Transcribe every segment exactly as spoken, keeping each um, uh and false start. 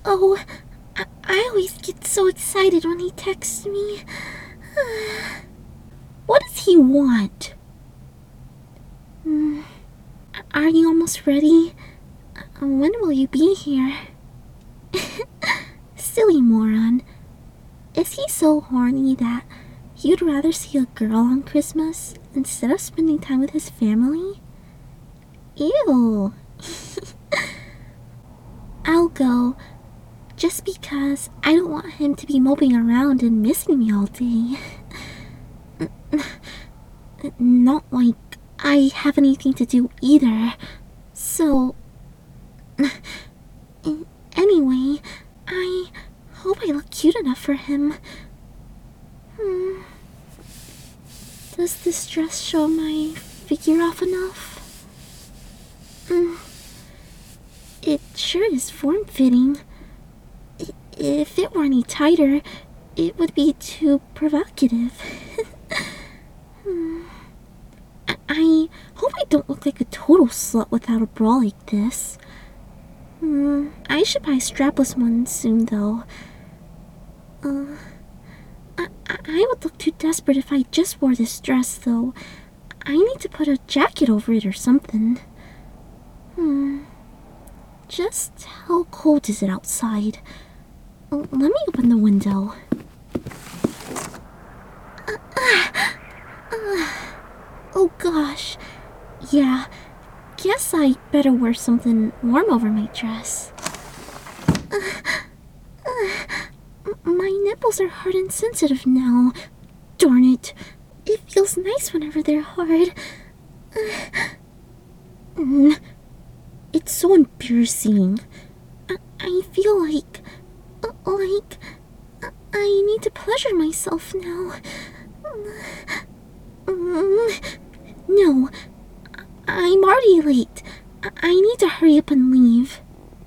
Oh, I, I always get so excited when he texts me. What does he want? Mm, are you almost ready? Uh, when will you be here? Silly moron. Is he so horny that you'd rather see a girl on Christmas instead of spending time with his family? Ew. I'll go, just because I don't want him to be moping around and missing me all day. Not like I have anything to do either. So... Anyway, I hope I look cute enough for him. Hmm. Does this dress show my figure off enough? Hmm. It sure is form-fitting. If it were any tighter, it would be too provocative. hmm. I, I hope I don't look like a total slut without a bra like this. Hmm. I should buy a strapless one soon, though. Uh, I, I would look too desperate if I just wore this dress, though. I need to put a jacket over it or something. Hmm. Just how cold is it outside? Let me open the window. Uh, uh, uh. Oh gosh. Yeah, guess I better wear something warm over my dress. Uh, uh, my nipples are hard and sensitive now. Darn it. It feels nice whenever they're hard. Uh, mm. It's so embarrassing. I, I feel like... Like... I need to pleasure myself now. No. I'm already late. I need to hurry up and leave.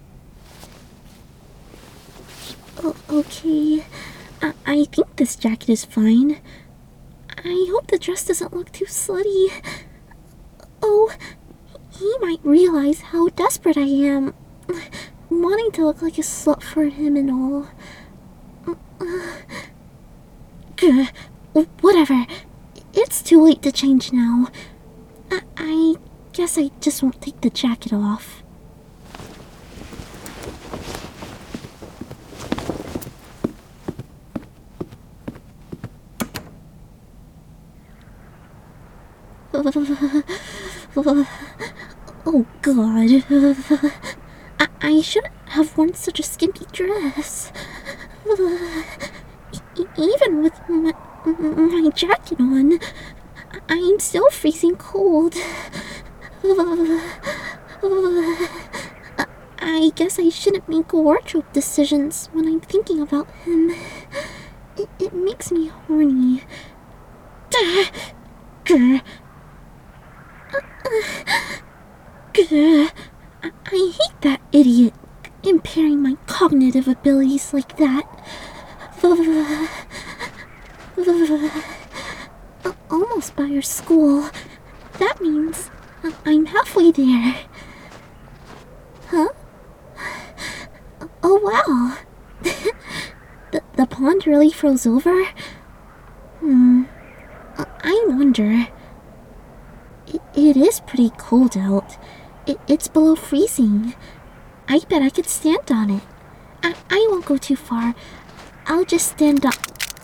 O- okay. I, I think this jacket is fine. I hope the dress doesn't look too slutty. Oh... He might realize how desperate I am, wanting to look like a slut for him and all. Gah, whatever. It's too late to change now. I, I guess I just won't take the jacket off. Oh god. I, I shouldn't have worn such a skimpy dress. E- even with my, my jacket on, I'm still freezing cold. I guess I shouldn't make wardrobe decisions when I'm thinking about him. It, it makes me horny. Grr. Grr. I, I hate that idiot impairing my cognitive abilities like that. Almost by your school. That means I'm halfway there. Huh? Oh wow. the, the pond really froze over? Hmm. I wonder. It, it is pretty cold out. It, it's below freezing. I bet I could stand on it. I, I won't go too far. I'll just stand up.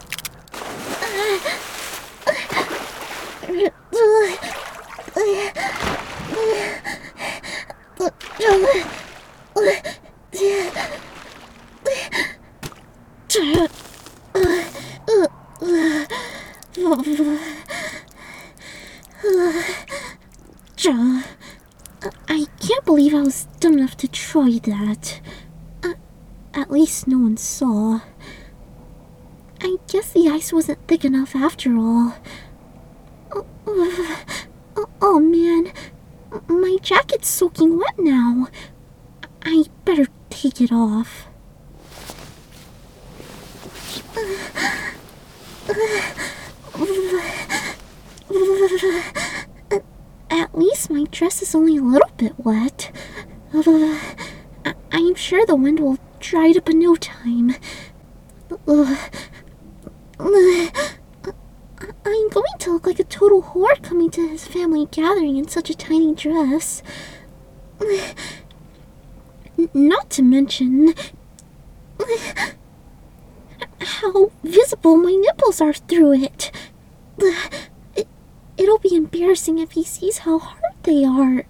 I can't believe I was dumb enough to try that. Uh, at least no one saw. I guess the ice wasn't thick enough after all. Oh, oh, oh man, my jacket's soaking wet now. I better take it off. At least my dress is only a little bit wet. I'm sure the wind will dried up in no time. Ugh. I'm going to look like a total whore coming to his family gathering in such a tiny dress. Not to mention how visible my nipples are through it. it. It'll be embarrassing if he sees how hard they are.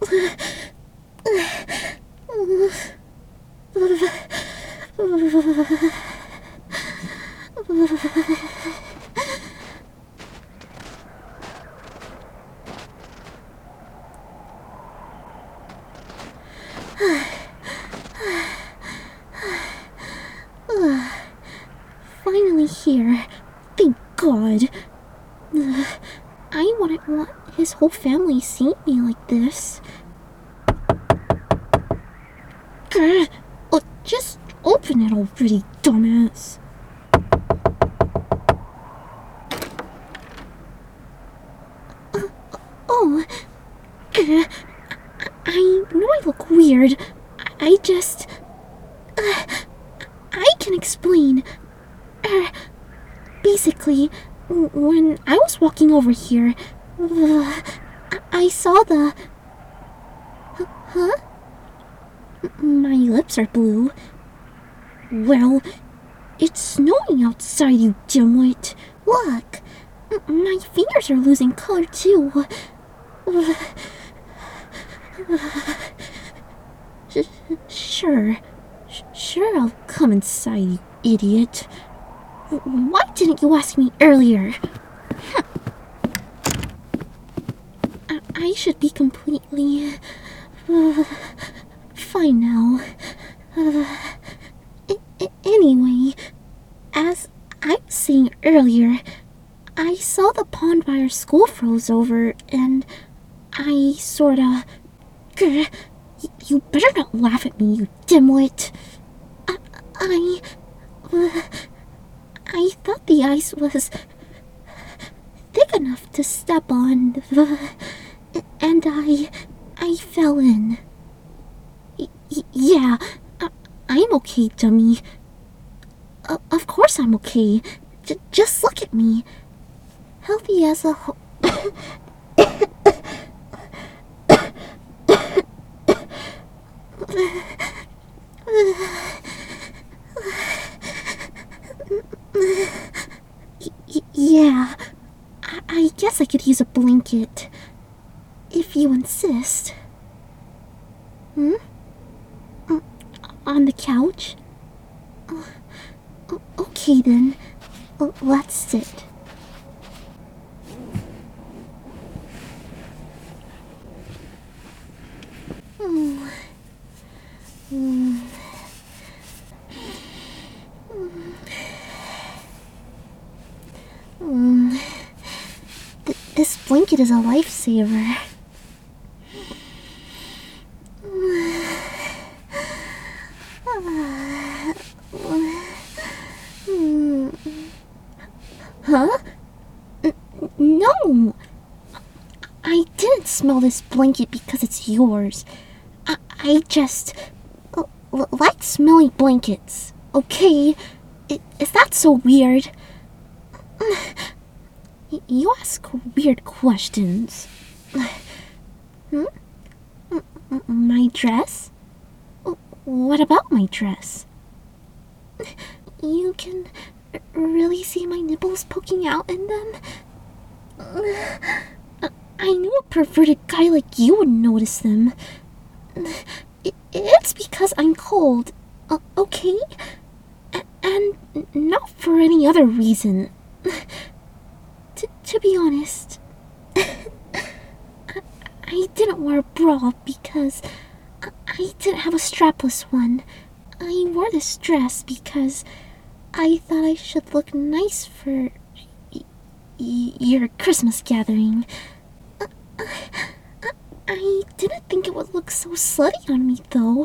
Finally here. Thank God. I wouldn't want his whole family seeing me like this. Oh, just open it already, dumbass. Uh, oh, uh, I know I look weird. I just... Uh, I can explain. Uh, basically, when I was walking over here, uh, I saw the... Huh? My lips are blue. Well, it's snowing outside, you dimwit. Look, my fingers are losing color too. Sure, sure I'll come inside, you idiot. Why didn't you ask me earlier? I, I should be completely... Uh, fine now. Uh, I- anyway, as I was saying earlier, I saw the pond by our school froze over, and I sorta... Grr, you better not laugh at me, you dimwit. I... I... Uh, I thought the ice was thick enough to step on, uh, and I... I fell in. Y- yeah, I- I'm okay, dummy. Uh, of course I'm okay. J- just look at me. Healthy as a whole. y- yeah, I-, I guess I could use a blanket. If you insist. Hmm? Uh, on the couch? Uh, okay then. Uh, let's sit. Mm. Mm. Mm. Th- this blanket is a lifesaver. Huh? N- no! I didn't smell this blanket because it's yours. I, I just l- l- like smelly blankets, okay? I- is that so weird? Y- you ask weird questions. Hmm? M- m- my dress? What about my dress? You can r- really see my nipples poking out in them? I knew a perverted guy like you would notice them. It's because I'm cold, uh, okay? A- and not for any other reason. T- to be honest, I-, I didn't wear a bra because I-, I didn't have a strapless one. I wore this dress because I thought I should look nice for y- y- your Christmas gathering. I-, I-, I didn't think it would look so slutty on me, though.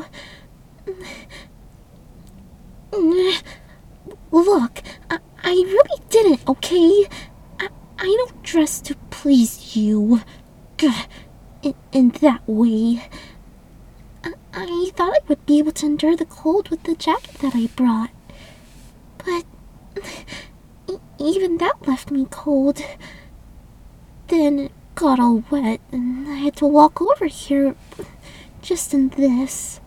Look, I, I really didn't, okay? I, I don't dress to please you. In, in that way. I, I thought I would be able to endure the cold with the jacket that I brought. But e- even that left me cold. Then it got all wet, and I had to walk over here just in this.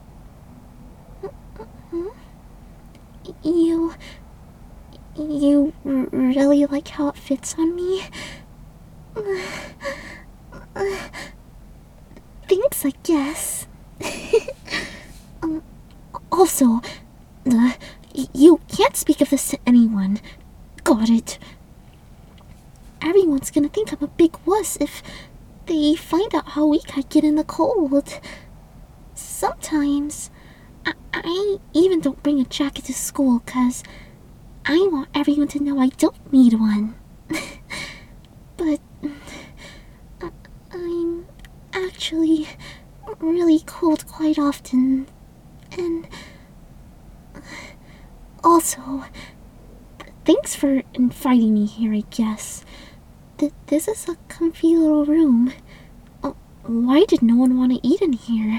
You... You r- really like how it fits on me? Thanks, I guess. um, also, uh, you can't speak of this to anyone. Got it. Everyone's gonna think I'm a big wuss if they find out how weak I get in the cold. Sometimes, I, I even don't bring a jacket to school because I want everyone to know I don't need one. But I, I'm actually really cold quite often. And also, thanks for inviting me here, I guess. Th- this is a comfy little room. Uh, why did no one want to eat in here?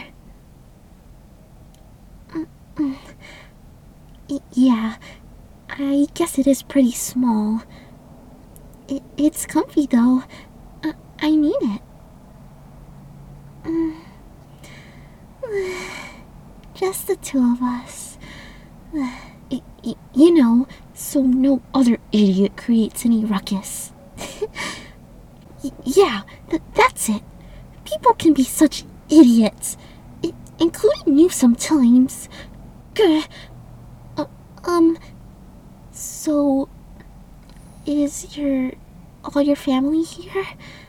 Mm-mm. Y- yeah, I guess it is pretty small. I- it's comfy though. I, I mean it. Mm. Just the two of us. Y- y- you know, so no other idiot creates any ruckus. y- yeah, th- that's it. People can be such idiots. I- including you sometimes. Grr. Uh, um, so... Is your... all your family here?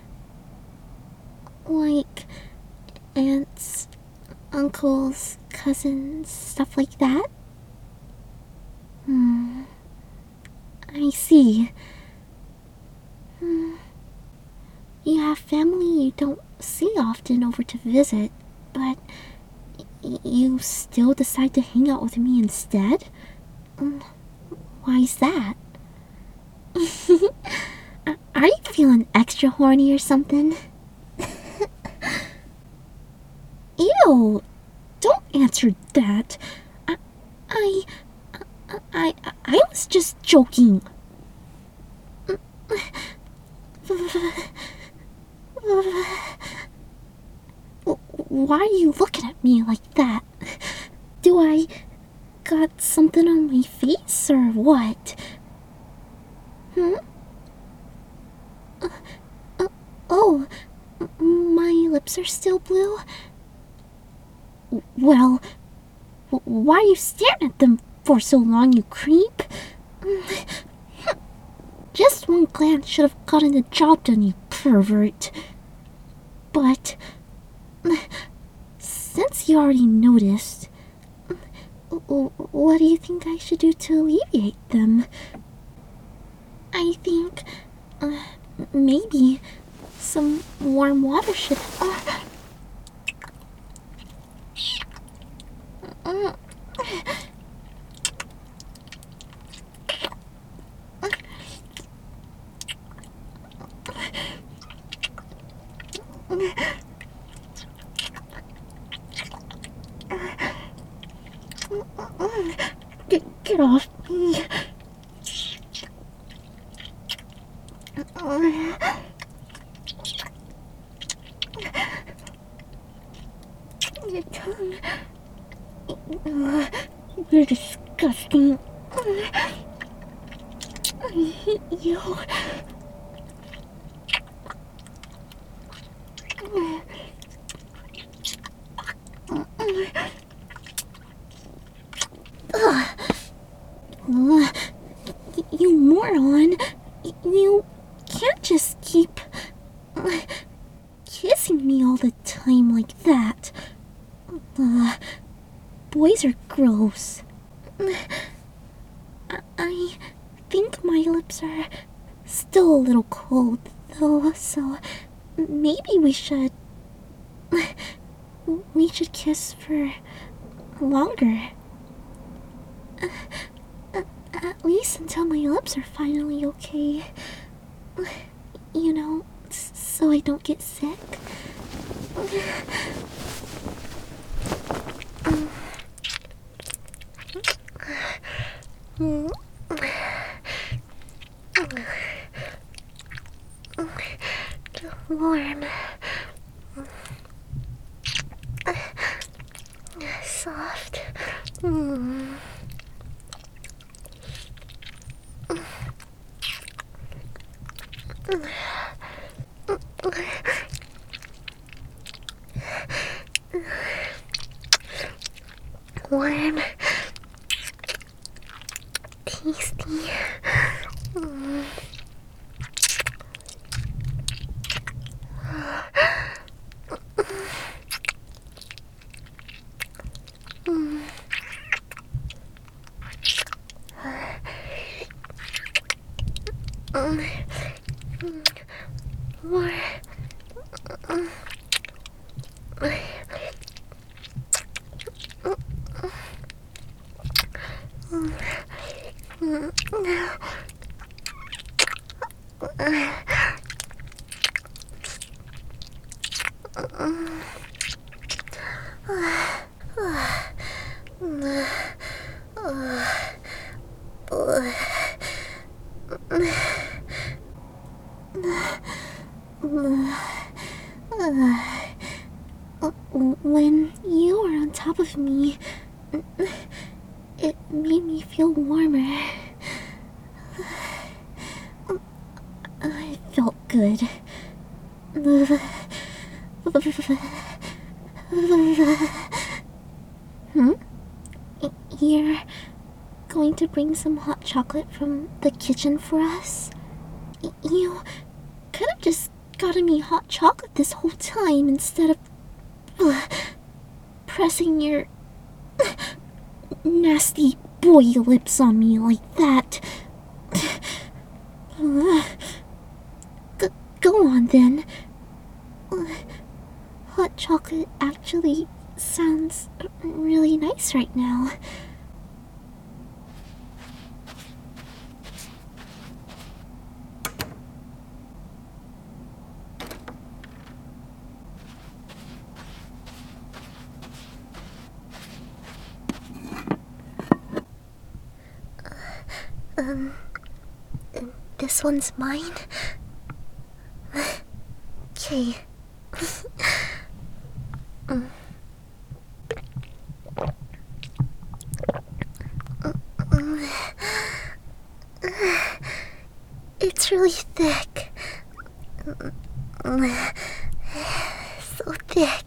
Like... aunts, uncles, cousins, stuff like that? Hmm. I see. Hmm. You have family you don't see often over to visit, but y- you still decide to hang out with me instead? Mm, why's that? Are you feeling extra horny or something? Ew! Don't answer that. I, I, I, I was just joking. Why are you looking at me like that? Do I got something on my face or what? Hmm? Uh, uh, oh, my lips are still blue? Well, why are you staring at them for so long, you creep? Just one glance should have gotten the job done, you pervert. But, since you already noticed, what do you think I should do to alleviate them? I think, uh, maybe some warm water should... Uh, uh, Get, get off me. Your tongue. You're disgusting. I hate you. Ugh. You moron. You can't just keep kissing me all the time like that. Uh, boys are gross. I think my lips are still a little cold, though, so maybe we should... we should kiss for longer. Uh, at least until my lips are finally okay. You know, so I don't get sick. Warm. Soft. Mm. Warm. Tasty. Mm. Mm. More. When you were on top of me, it made me feel warmer. I felt good. Hmm? You're going to bring some hot chocolate from the kitchen for us? You could have just gotten me hot chocolate this whole time instead of uh, pressing your nasty boy lips on me like that. Uh, g- go on then. Uh, hot chocolate actually sounds really nice right now. Um, this one's mine? Okay. mm. It's really thick. So thick.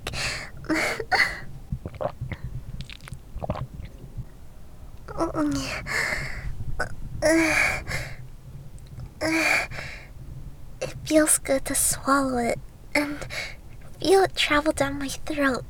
It feels good to swallow it and feel it travel down my throat.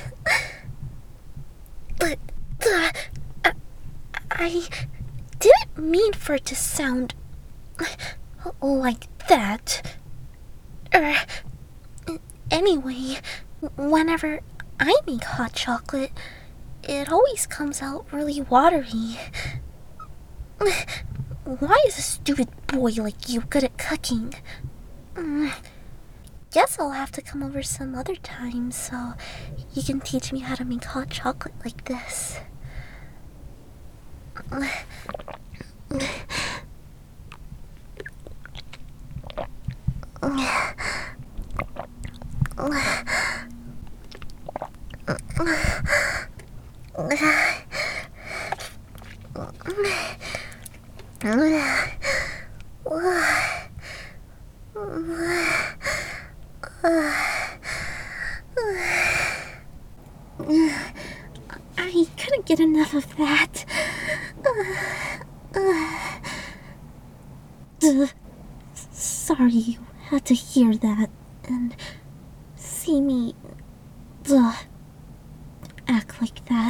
But uh, I, I didn't mean for it to sound like that. Er, anyway, whenever I make hot chocolate, it always comes out really watery. Why is a stupid boy like you good at cooking? Mm, guess I'll have to come over some other time so you can teach me how to make hot chocolate like this. I couldn't get enough of that. Uh, uh, sorry you had to hear that and see me uh, act like that.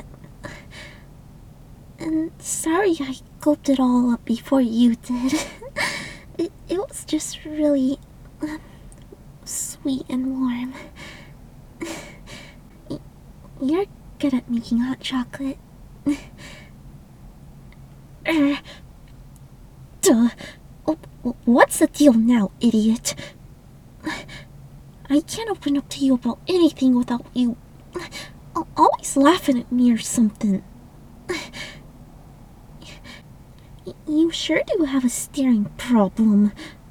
And sorry I gulped it all up before you did. it, it was just really um, sweet and warm. You're good at making hot chocolate. er, duh. What's the deal now, idiot? I can't open up to you about anything without you always laughing at me or something. you sure do have a staring problem.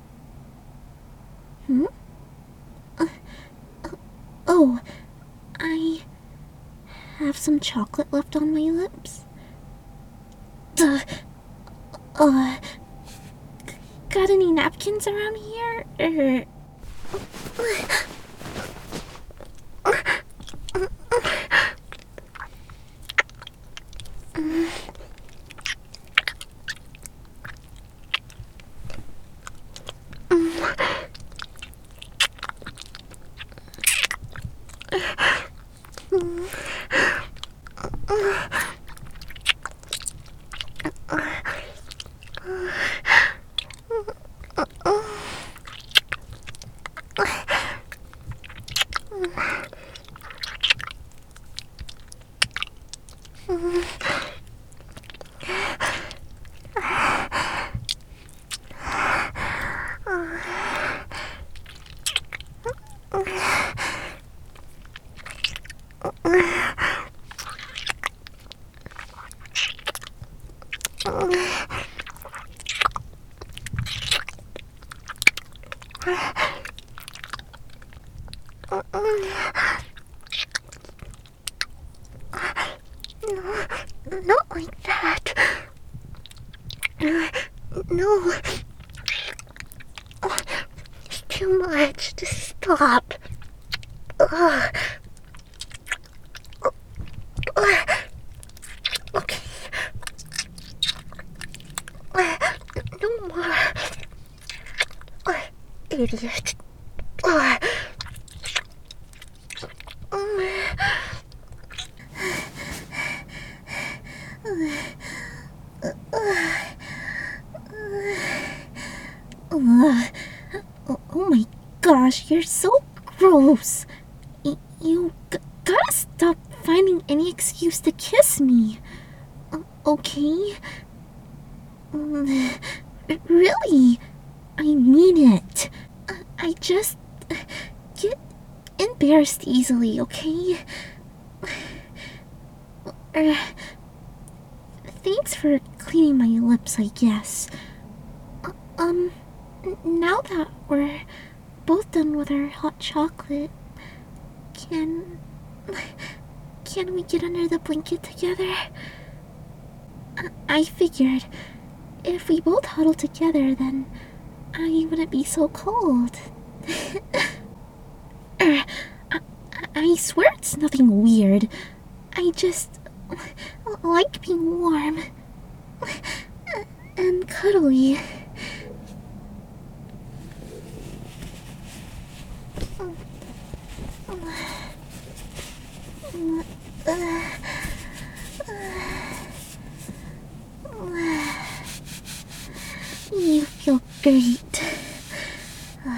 Hmm? Uh, uh, oh, I have some chocolate left on my lips. Uh, uh, got any napkins around here? Er... No, not like that. No. It's too much. Just stop. Ugh. Okay. No more. Idiot. Uh, oh, oh my gosh, you're so gross. Y- you g- gotta stop finding any excuse to kiss me. Uh, okay? Mm, really? I mean it. Uh, I just uh, get embarrassed easily, okay? Uh, thanks for cleaning my lips, I guess. Uh, um... Now that we're both done with our hot chocolate, can... can we get under the blanket together? I, I figured if we both huddle together, then I wouldn't be so cold. er, I, I swear it's nothing weird. I just like being warm and cuddly. You feel great. Uh,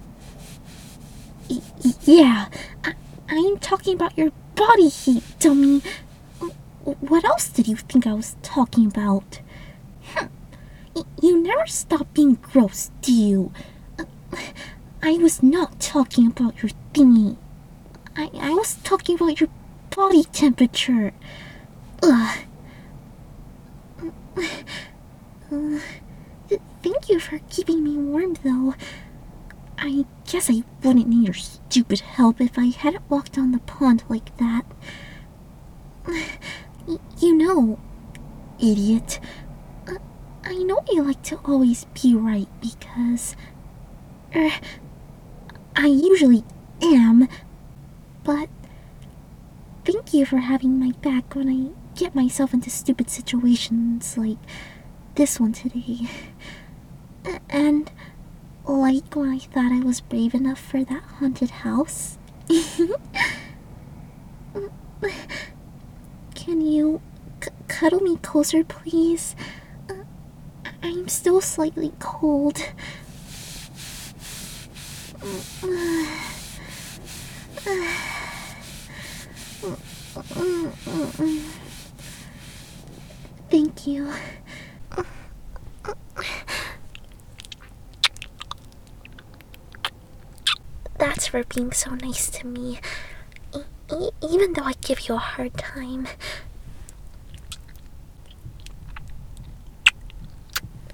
y- y- yeah, I- I'm talking about your body heat, dummy. What else did you think I was talking about? Hm. Y- you never stop being gross, do you? Uh, I was not talking about your thingy. I, I was talking about your body temperature. Ugh. Uh, th- thank you for keeping me warm, though. I guess I wouldn't need your stupid help if I hadn't walked on the pond like that. Y- you know, idiot. Uh, I know you like to always be right because... Er, I usually am, but thank you for having my back when I get myself into stupid situations like this one today. A- And like when I thought I was brave enough for that haunted house. Can you c- cuddle me closer, please? Uh, I'm still slightly cold. Thank you. That's for being so nice to me, e- e- even though I give you a hard time.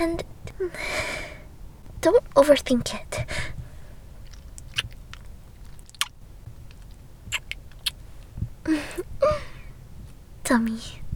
And don't overthink it. Tell me,